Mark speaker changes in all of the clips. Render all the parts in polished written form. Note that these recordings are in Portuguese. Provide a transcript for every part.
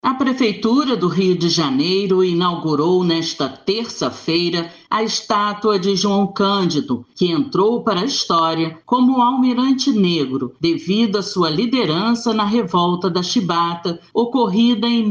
Speaker 1: A Prefeitura do Rio de Janeiro inaugurou nesta terça-feira a estátua de João Cândido, que entrou para a história como almirante negro, devido à sua liderança na revolta da Chibata, ocorrida em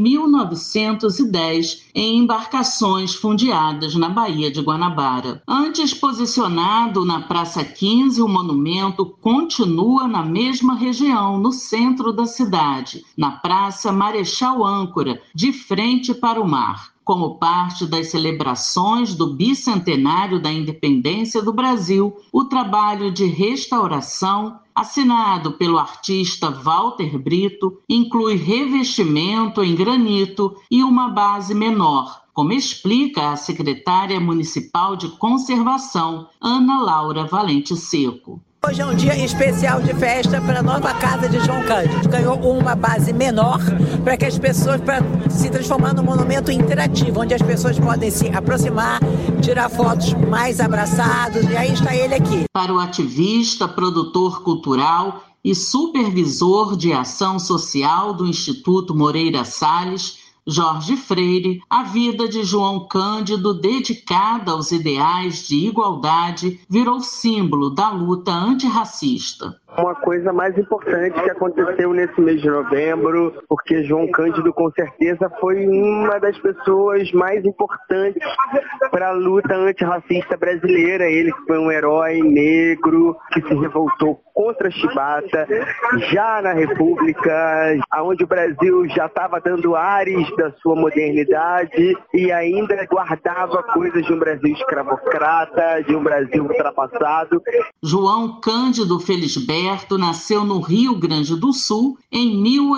Speaker 1: 1910 em embarcações fundeadas na Baía de Guanabara. Antes posicionado na Praça 15, o monumento continua na mesma região, no centro da cidade, na Praça Marechal Âncora, de frente para o mar. Como parte das celebrações do bicentenário da independência do Brasil, o trabalho de restauração, assinado pelo artista Walter Brito, inclui revestimento em granito e uma base menor, como explica a secretária municipal de conservação, Ana Laura Valente Seco.
Speaker 2: Hoje é um dia especial de festa para a nova casa de João Cândido. Ganhou uma base menor para que as pessoas, para se transformar num monumento interativo, onde as pessoas podem se aproximar, tirar fotos mais abraçados, e aí está ele aqui.
Speaker 1: Para o ativista, produtor cultural e supervisor de ação social do Instituto Moreira Salles, Jorge Freire, a vida de João Cândido, dedicada aos ideais de igualdade, virou símbolo da luta antirracista.
Speaker 3: Uma coisa mais importante que aconteceu nesse mês de novembro, porque João Cândido com certeza foi uma das pessoas mais importantes para a luta antirracista brasileira. Ele foi um herói negro que se revoltou contra a Chibata, já na República, onde o Brasil já estava dando ares da sua modernidade e ainda guardava coisas de um Brasil escravocrata, de um Brasil ultrapassado.
Speaker 1: João Cândido Felisberto nasceu no Rio Grande do Sul em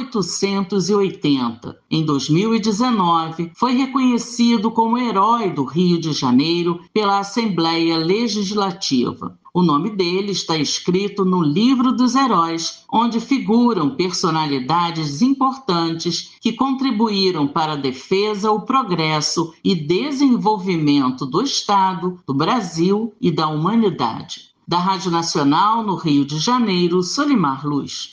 Speaker 1: 1880. Em 2019, foi reconhecido como herói do Rio de Janeiro pela Assembleia Legislativa. O nome dele está escrito no Livro dos Heróis, onde figuram personalidades importantes que contribuíram para a defesa, o progresso e desenvolvimento do Estado, do Brasil e da humanidade. Da Rádio Nacional, no Rio de Janeiro, Solimar Luz.